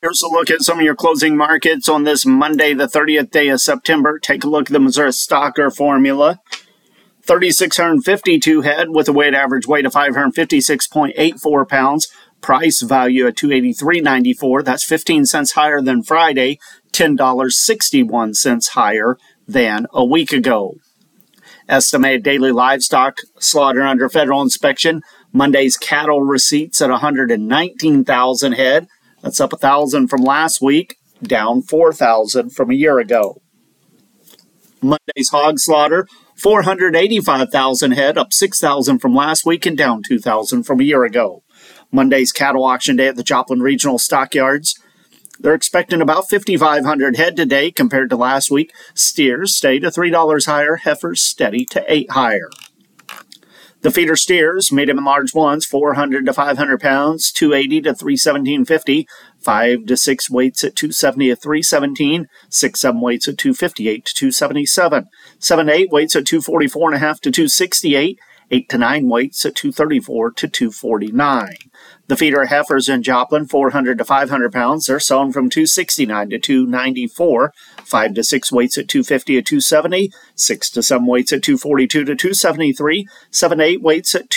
Here's a look at some of your closing markets on this Monday, the 30th day of September. Take a look at the Missouri Stocker Formula. 3,652 head with a weighted average weight of 556.84 pounds. Price value at $283.94. That's 15 cents higher than Friday, $10.61 higher than a week ago. Estimated daily livestock slaughter under federal inspection. Monday's cattle receipts at 119,000 head. That's up 1,000 from last week, down 4,000 from a year ago. Monday's hog slaughter, 485,000 head, up 6,000 from last week and down 2,000 from a year ago. Monday's cattle auction day at the Joplin Regional Stockyards. They're expecting about 5,500 head today compared to last week. Steers stay to $3 higher, heifers steady to $8 higher. The feeder steers, medium and large ones, 400 to 500 pounds, 280 to 317.50, 5 to 6 weights at 270 to 317, 6-7 weights at 258 to 277, 7 to 8 weights at 244.5 to 268, 8 to 9 weights at 234 to 249. The feeder heifers in Joplin, 400 to 500 pounds, they're selling from 269 to 294. 5 to 6 weights at 250 to 270. 6 to 7 weights at 242 to 273. 7 to 8 weights at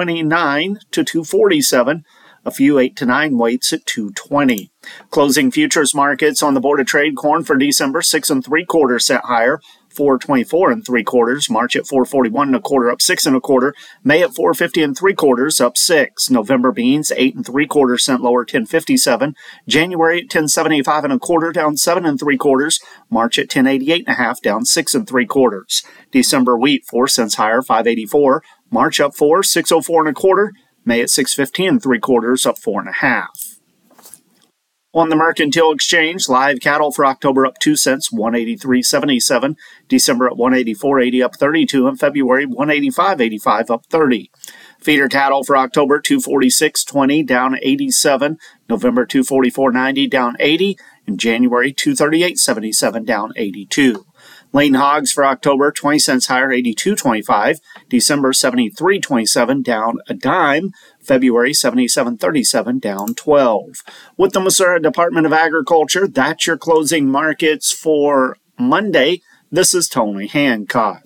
229 to 247. A few 8 to 9 weights at 220. Closing futures markets on the Board of Trade. Corn for December, 6 3/4 cent higher. 4.24 3/4. March at 4.41 1/4, up 6 1/4. May at 4.50 3/4, up 6. November beans 8 3/4 cent lower, 10.57. January at 10.75 1/4, down 7 3/4. March at 10.88 1/2, down 6 3/4. December wheat 4 cents higher, 5.84. March up 4, 6.04 1/4. May at 6.15 3/4, up 4 1/2. On the Mercantile Exchange, live cattle for October up 2 cents, 183.77. December at 184.80, up 32. And February 185.85, up 30. Feeder cattle for October 246.20, down 87. November 244.90, down 80. And January 238.77, down 82. Lean hogs for October 20 cents higher, 82.25. December 73.27, down a dime. February 77.37, down 12. With the Missouri Department of Agriculture, that's your closing markets for Monday. This is Tony Hancock.